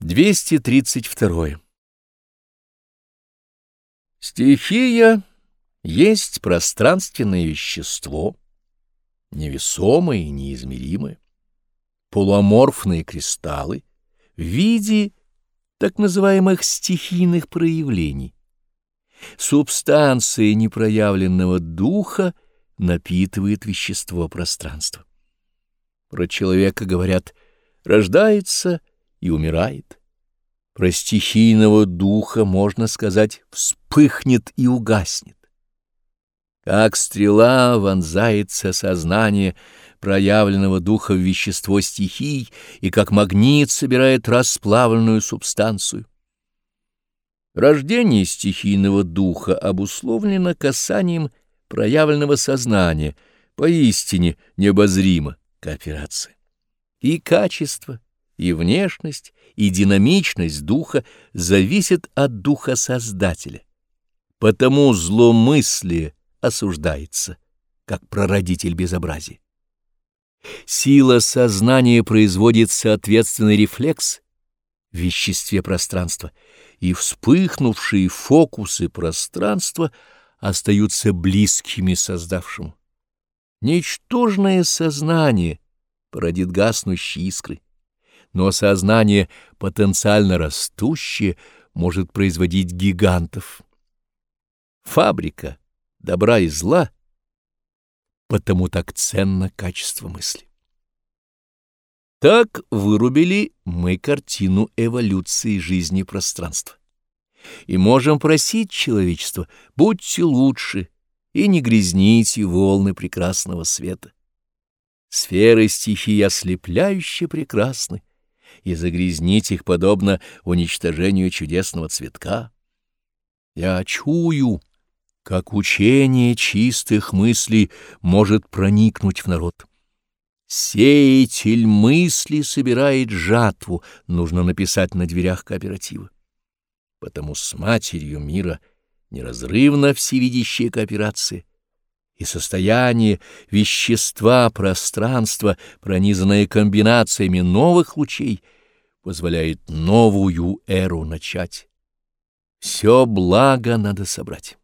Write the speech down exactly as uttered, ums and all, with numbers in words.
двести тридцать два. Стихия есть пространственное вещество, невесомое и неизмеримое, полуаморфные кристаллы в виде так называемых стихийных проявлений. Субстанция непроявленного духа напитывает вещество пространства. Про человека говорят «рождается и умирает». Про стихийного духа можно сказать «вспыхнет и угаснет». Как стрела вонзается сознание проявленного духа в вещество стихий, и как магнит собирает расплавленную субстанцию. Рождение стихийного духа обусловлено касанием проявленного сознания, поистине необозримо кооперация. И качество, и внешность, и динамичность духа зависят от духа Создателя. Потому зломыслие осуждается, как прародитель безобразия. Сила сознания производит соответственный рефлекс в веществе пространства, и вспыхнувшие фокусы пространства остаются близкими создавшему. Ничтожное сознание породит гаснущие искры, но сознание потенциально растущее может производить гигантов. Фабрика добра и зла, потому так ценно качество мысли. Так вырубили мы картину эволюции жизни пространства. И можем просить человечества: будьте лучше и не грязните волны прекрасного света. Сферы стихий ослепляюще прекрасны, и загрязнить их подобно уничтожению чудесного цветка. Я чую, как учение чистых мыслей может проникнуть в народ. Сеятель мысли собирает жатву, нужно написать на дверях кооператива. Потому с матерью мира неразрывна всевидящая кооперация, и состояние вещества, пространства, пронизанное комбинациями новых лучей, позволяет новую эру начать. Все благо надо собрать.